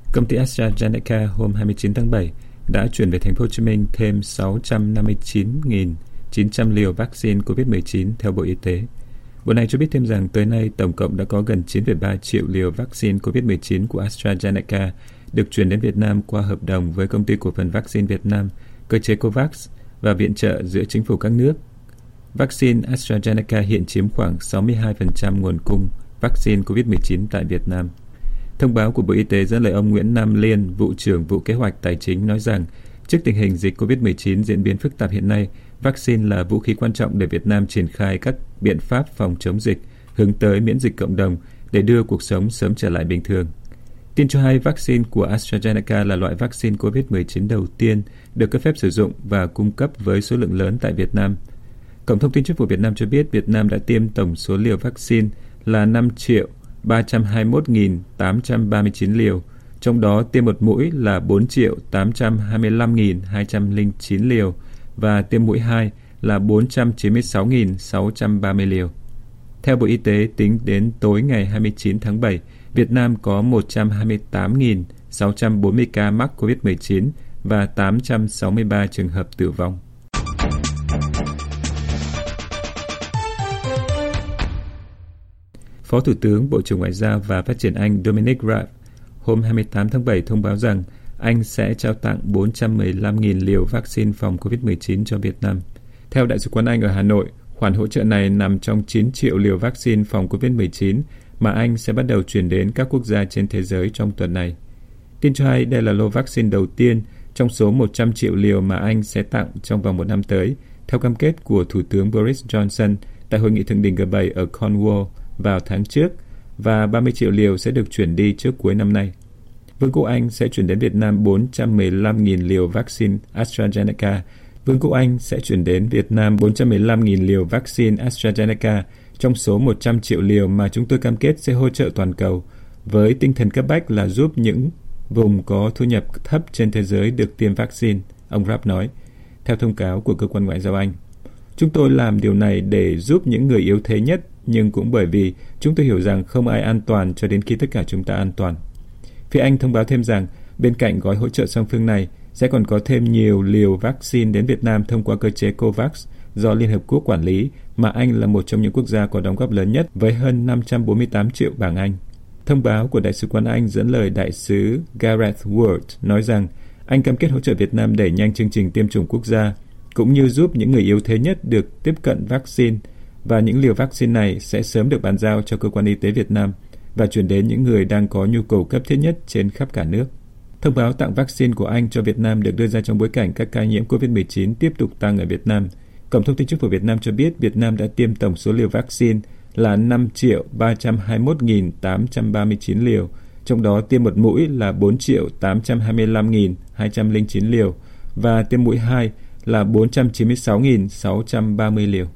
Công ty AstraZeneca hôm 29 tháng 7 đã chuyển về thành phố Hồ Chí Minh thêm 659.900 liều vaccine COVID-19 theo Bộ Y tế. Bộ này cho biết thêm rằng tới nay tổng cộng đã có gần 9,3 triệu liều vaccine COVID-19 của AstraZeneca được chuyển đến Việt Nam qua hợp đồng với Công ty Cổ phần Vaccine Việt Nam, cơ chế COVAX và viện trợ giữa chính phủ các nước. Vaccine AstraZeneca hiện chiếm khoảng 62% nguồn cung vaccine COVID-19 tại Việt Nam. Thông báo của Bộ Y tế dẫn lời ông Nguyễn Nam Liên, Vụ trưởng Vụ Kế hoạch Tài chính nói rằng, trước tình hình dịch COVID-19 diễn biến phức tạp hiện nay, vaccine là vũ khí quan trọng để Việt Nam triển khai các biện pháp phòng chống dịch, hướng tới miễn dịch cộng đồng để đưa cuộc sống sớm trở lại bình thường. Tin cho hay, vaccine của AstraZeneca là loại vaccine COVID-19 đầu tiên được cấp phép sử dụng và cung cấp với số lượng lớn tại Việt Nam. Cổng thông tin chính phủ Việt Nam cho biết Việt Nam đã tiêm tổng số liều vaccine là 5.321.839 liều, trong đó tiêm một mũi là 4.825.209 liều và tiêm mũi 2 là 496.630 liều. Theo Bộ Y tế, tính đến tối ngày 29 tháng 7, Việt Nam có 128.640 ca mắc COVID-19 và 863 trường hợp tử vong. Phó Thủ tướng, Bộ trưởng Ngoại giao và Phát triển Anh Dominic Raab hôm 28 tháng 7 thông báo rằng Anh sẽ trao tặng 415.000 liều vaccine phòng COVID-19 cho Việt Nam. Theo Đại sứ quán Anh ở Hà Nội, khoản hỗ trợ này nằm trong 9 triệu liều vaccine phòng COVID-19 mà Anh sẽ bắt đầu chuyển đến các quốc gia trên thế giới trong tuần này. Tin cho hay đây là lô vaccine đầu tiên trong số 100 triệu liều mà Anh sẽ tặng trong vòng một năm tới, theo cam kết của Thủ tướng Boris Johnson tại Hội nghị thượng đỉnh G7 ở Cornwall vào tháng trước, và 30 triệu liều sẽ được chuyển đi trước cuối năm nay. Vương quốc Anh sẽ chuyển đến Việt Nam 415.000 liều vaccine AstraZeneca. Vương quốc Anh sẽ chuyển đến Việt Nam 415.000 liều vaccine AstraZeneca trong số 100 triệu liều mà chúng tôi cam kết sẽ hỗ trợ toàn cầu, với tinh thần cấp bách là giúp những vùng có thu nhập thấp trên thế giới được tiêm vaccine, ông Raab nói, theo thông cáo của Cơ quan Ngoại giao Anh. Chúng tôi làm điều này để giúp những người yếu thế nhất, nhưng cũng bởi vì chúng tôi hiểu rằng không ai an toàn cho đến khi tất cả chúng ta an toàn. Phía Anh thông báo thêm rằng, bên cạnh gói hỗ trợ song phương này, sẽ còn có thêm nhiều liều vaccine đến Việt Nam thông qua cơ chế COVAX do Liên Hợp Quốc quản lý, mà Anh là một trong những quốc gia có đóng góp lớn nhất với hơn 548 triệu bảng Anh. Thông báo của Đại sứ quán Anh dẫn lời Đại sứ Gareth Ward nói rằng Anh cam kết hỗ trợ Việt Nam đẩy nhanh chương trình tiêm chủng quốc gia, cũng như giúp những người yếu thế nhất được tiếp cận vaccine, và những liều vaccine này sẽ sớm được bàn giao cho Cơ quan Y tế Việt Nam và chuyển đến những người đang có nhu cầu cấp thiết nhất trên khắp cả nước. Thông báo tặng vaccine của Anh cho Việt Nam được đưa ra trong bối cảnh các ca nhiễm COVID-19 tiếp tục tăng ở Việt Nam. Cổng thông tin chính phủ Việt Nam cho biết Việt Nam đã tiêm tổng số liều vaccine là 5.321.839 liều, trong đó tiêm một mũi là 4.825.209 liều và tiêm mũi 2 là 496.630 liều.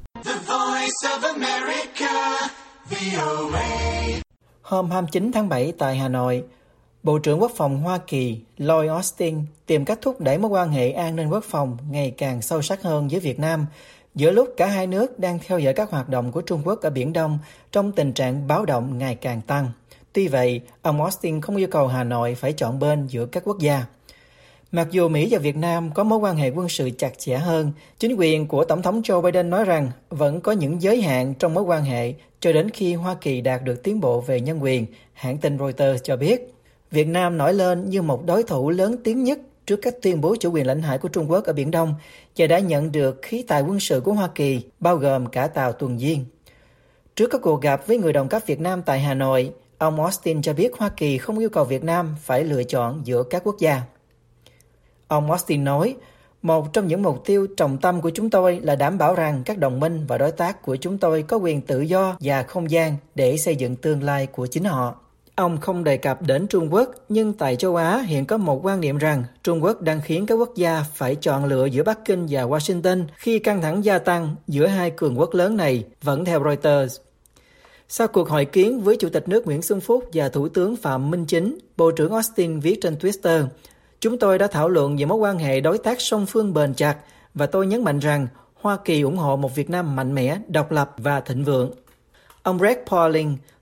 Hôm 29 tháng 7 tại Hà Nội, Bộ trưởng Quốc phòng Hoa Kỳ Lloyd Austin tìm cách thúc đẩy mối quan hệ an ninh quốc phòng ngày càng sâu sắc hơn với Việt Nam, giữa lúc cả hai nước đang theo dõi các hoạt động của Trung Quốc ở Biển Đông trong tình trạng báo động ngày càng tăng. Tuy vậy, ông Austin không yêu cầu Hà Nội phải chọn bên giữa các quốc gia. Mặc dù Mỹ và Việt Nam có mối quan hệ quân sự chặt chẽ hơn, chính quyền của Tổng thống Joe Biden nói rằng vẫn có những giới hạn trong mối quan hệ cho đến khi Hoa Kỳ đạt được tiến bộ về nhân quyền, hãng tin Reuters cho biết. Việt Nam nổi lên như một đối thủ lớn tiếng nhất trước các tuyên bố chủ quyền lãnh hải của Trung Quốc ở Biển Đông và đã nhận được khí tài quân sự của Hoa Kỳ, bao gồm cả tàu tuần duyên. Trước các cuộc gặp với người đồng cấp Việt Nam tại Hà Nội, ông Austin cho biết Hoa Kỳ không yêu cầu Việt Nam phải lựa chọn giữa các quốc gia. Ông Austin nói, một trong những mục tiêu trọng tâm của chúng tôi là đảm bảo rằng các đồng minh và đối tác của chúng tôi có quyền tự do và không gian để xây dựng tương lai của chính họ. Ông không đề cập đến Trung Quốc, nhưng tại châu Á hiện có một quan niệm rằng Trung Quốc đang khiến các quốc gia phải chọn lựa giữa Bắc Kinh và Washington khi căng thẳng gia tăng giữa hai cường quốc lớn này, vẫn theo Reuters. Sau cuộc hội kiến với Chủ tịch nước Nguyễn Xuân Phúc và Thủ tướng Phạm Minh Chính, Bộ trưởng Austin viết trên Twitter, chúng tôi đã thảo luận về mối quan hệ đối tác song phương bền chặt và tôi nhấn mạnh rằng Hoa Kỳ ủng hộ một Việt Nam mạnh mẽ, độc lập và thịnh vượng. Ông Greg Pauling,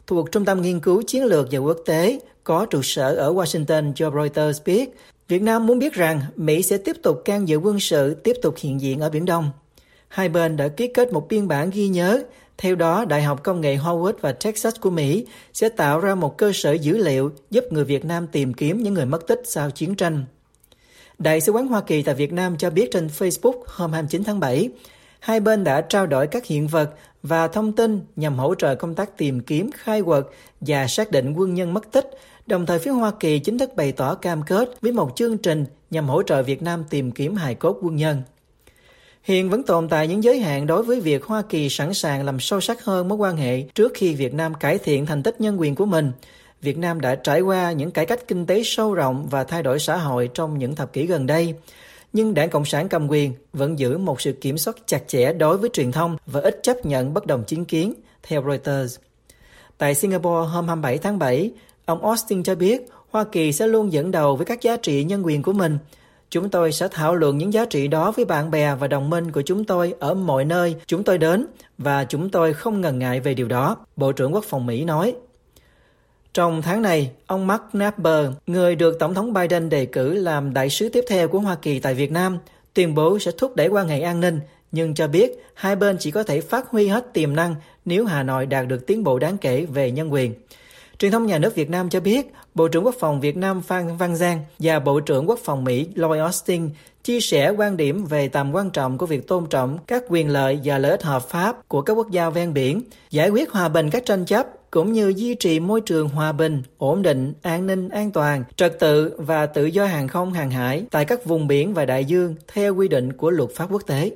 thuộc Trung tâm Nghiên cứu Chiến lược và Quốc tế, có trụ sở ở Washington cho Reuters biết, Việt Nam muốn biết rằng Mỹ sẽ tiếp tục can dự quân sự, tiếp tục hiện diện ở Biển Đông. Hai bên đã ký kết một biên bản ghi nhớ. Theo đó, Đại học Công nghệ Howard và Texas của Mỹ sẽ tạo ra một cơ sở dữ liệu giúp người Việt Nam tìm kiếm những người mất tích sau chiến tranh. Đại sứ quán Hoa Kỳ tại Việt Nam cho biết trên Facebook hôm 29 tháng 7, hai bên đã trao đổi các hiện vật và thông tin nhằm hỗ trợ công tác tìm kiếm, khai quật và xác định quân nhân mất tích, đồng thời phía Hoa Kỳ chính thức bày tỏ cam kết với một chương trình nhằm hỗ trợ Việt Nam tìm kiếm hài cốt quân nhân. Hiện vẫn tồn tại những giới hạn đối với việc Hoa Kỳ sẵn sàng làm sâu sắc hơn mối quan hệ trước khi Việt Nam cải thiện thành tích nhân quyền của mình. Việt Nam đã trải qua những cải cách kinh tế sâu rộng và thay đổi xã hội trong những thập kỷ gần đây. Nhưng Đảng Cộng sản cầm quyền vẫn giữ một sự kiểm soát chặt chẽ đối với truyền thông và ít chấp nhận bất đồng chính kiến, theo Reuters. Tại Singapore hôm 27 tháng 7, ông Austin cho biết Hoa Kỳ sẽ luôn dẫn đầu với các giá trị nhân quyền của mình. Chúng tôi sẽ thảo luận những giá trị đó với bạn bè và đồng minh của chúng tôi ở mọi nơi chúng tôi đến và chúng tôi không ngần ngại về điều đó, Bộ trưởng Quốc phòng Mỹ nói. Trong tháng này, ông Mark Knapper, người được Tổng thống Biden đề cử làm đại sứ tiếp theo của Hoa Kỳ tại Việt Nam, tuyên bố sẽ thúc đẩy quan hệ an ninh, nhưng cho biết hai bên chỉ có thể phát huy hết tiềm năng nếu Hà Nội đạt được tiến bộ đáng kể về nhân quyền. Truyền thông nhà nước Việt Nam cho biết, Bộ trưởng Quốc phòng Việt Nam Phan Văn Giang và Bộ trưởng Quốc phòng Mỹ Lloyd Austin chia sẻ quan điểm về tầm quan trọng của việc tôn trọng các quyền lợi và lợi ích hợp pháp của các quốc gia ven biển, giải quyết hòa bình các tranh chấp, cũng như duy trì môi trường hòa bình, ổn định, an ninh, an toàn, trật tự và tự do hàng không hàng hải tại các vùng biển và đại dương theo quy định của luật pháp quốc tế.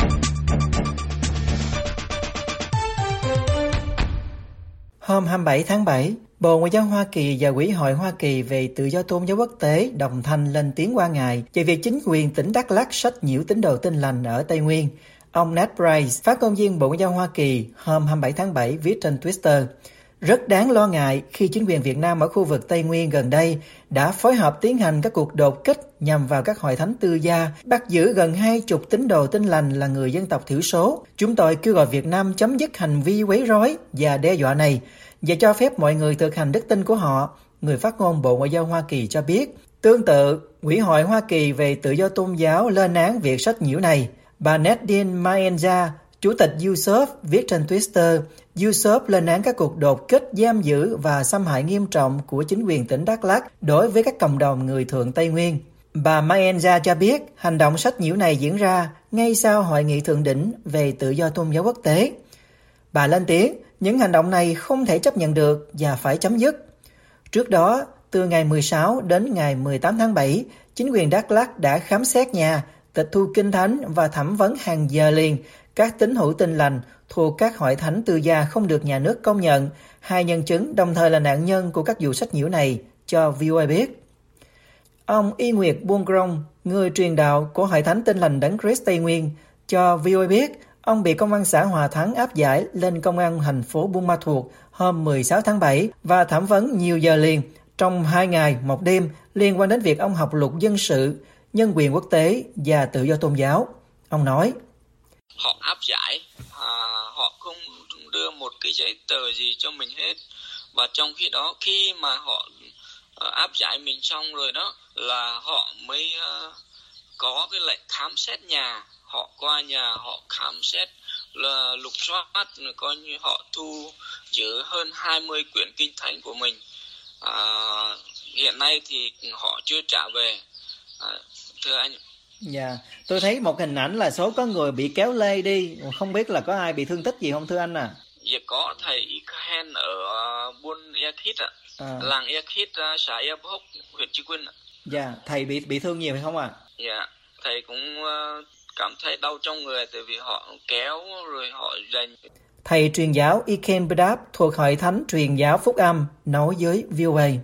Hôm 27 tháng 7, Bộ Ngoại giao Hoa Kỳ và Ủy hội Hoa Kỳ về tự do tôn giáo quốc tế đồng thanh lên tiếng quan ngại về việc chính quyền tỉnh Đắk Lắk sách nhiễu tín đồ Tin lành ở Tây Nguyên. Ông Ned Price, phát ngôn viên Bộ Ngoại giao Hoa Kỳ, hôm 27 tháng 7 viết trên Twitter, rất đáng lo ngại khi chính quyền Việt Nam ở khu vực Tây Nguyên gần đây đã phối hợp tiến hành các cuộc đột kích nhằm vào các hội thánh tư gia, bắt giữ gần 20 tín đồ Tin lành là người dân tộc thiểu số. Chúng tôi kêu gọi Việt Nam chấm dứt hành vi quấy rối và đe dọa này và cho phép mọi người thực hành đức tin của họ, người phát ngôn Bộ Ngoại giao Hoa Kỳ cho biết. Tương tự, Ủy hội Hoa Kỳ về tự do tôn giáo lên án việc sách nhiễu này. Bà Nadine Maenza, Chủ tịch USOP, viết trên Twitter, USOP lên án các cuộc đột kích, giam giữ và xâm hại nghiêm trọng của chính quyền tỉnh Đắk Lắk đối với các cộng đồng người Thượng Tây Nguyên. Bà Maenza cho biết hành động sách nhiễu này diễn ra ngay sau Hội nghị thượng đỉnh về tự do tôn giáo quốc tế. Bà lên tiếng, những hành động này không thể chấp nhận được và phải chấm dứt. Trước đó, từ ngày 16 đến ngày 18 tháng 7, chính quyền Đắk Lắk đã khám xét nhà, tịch thu kinh thánh và thẩm vấn hàng giờ liền các tín hữu Tin lành thuộc các hội thánh tư gia không được nhà nước công nhận. Hai nhân chứng đồng thời là nạn nhân của các vụ sách nhiễu này cho VOA biết. Ông Y Nguyệt Buôn Grong, người truyền đạo của Hội thánh Tin lành Đấng Christ Tây Nguyên, cho VOA biết ông bị Công an xã Hòa Thắng áp giải lên Công an thành phố Buôn Ma Thuột hôm 16 tháng 7 và thẩm vấn nhiều giờ liền trong 2 ngày, 1 đêm liên quan đến việc ông học luật dân sự, nhân quyền quốc tế và tự do tôn giáo. Ông nói, họ áp giải, họ không đưa một cái giấy tờ gì cho mình hết. Và trong khi đó, khi mà họ áp giải mình xong rồi đó, là họ mới có cái lệnh khám xét nhà. Họ qua nhà, họ khám xét, là lục soát, coi như họ thu giữ hơn 20 quyển kinh thánh của mình. Hiện nay thì họ chưa trả về, thưa anh. Dạ, tôi thấy một hình ảnh là số có người bị kéo lê đi, không biết là có ai bị thương tích gì không thưa anh à? Dạ có, thầy Ikhen ở Buôn Ekhit ạ, làng Ekhit, xã Epoch, huyện Chư Quynh ạ. Dạ, thầy bị thương nhiều hay không ạ? Dạ, thầy cũng cảm thấy đau trong người tại vì họ kéo rồi họ giành. Thầy truyền giáo Ikhen Bedap thuộc Hội Thánh Truyền giáo Phúc Âm nói với VOA.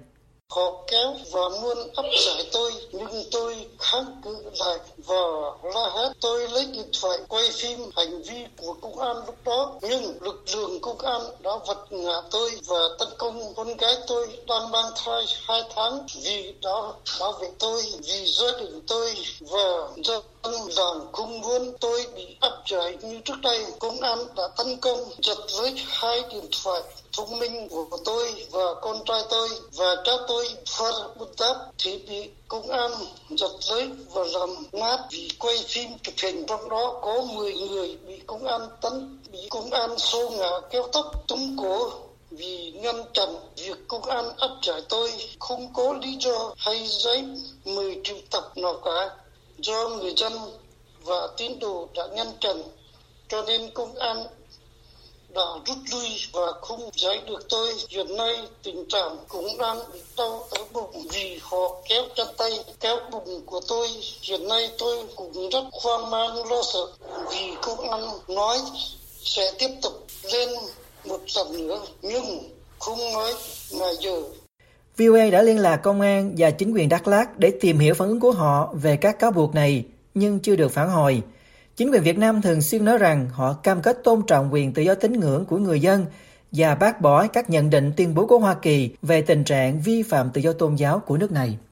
Họ kéo và muốn áp giải tôi, nhưng tôi kháng cự lại và la hét. Tôi lấy điện thoại quay phim hành vi của công an lúc đó, nhưng lực lượng công an đã vật ngã tôi và tấn công con gái tôi đang mang thai 2 tháng vì đã bảo vệ tôi, vì gia đình tôi và dân làng không muốn tôi bị áp giải như trước đây. Công an đã tấn công, giật lấy 2 điện thoại thông minh của tôi và con trai tôi, và cha tôi phát bút táp thì bị công an giật lấy và làm nát vì quay phim chụp hình, trong đó có 10 người bị công an xô ngã kéo tóc túm cổ vì ngăn chặn việc công an áp giải tôi, không có lý do hay giấy mời triệu tập nào cả. Do người dân và tín đồ đã ngăn chặn, cho nên công an đã rút lui và không giải được tôi. Hiện nay tình trạng cũng đang bị đau ở bụng vì họ kéo chân tay, kéo bụng của tôi. Hiện nay tôi cũng rất hoang mang lo sợ vì công an nói sẽ tiếp tục lên một lần nữa, nhưng không nói ngày giờ. VOA đã liên lạc công an và chính quyền Đắk Lắk để tìm hiểu phản ứng của họ về các cáo buộc này, nhưng chưa được phản hồi. Chính quyền Việt Nam thường xuyên nói rằng họ cam kết tôn trọng quyền tự do tín ngưỡng của người dân và bác bỏ các nhận định tuyên bố của Hoa Kỳ về tình trạng vi phạm tự do tôn giáo của nước này.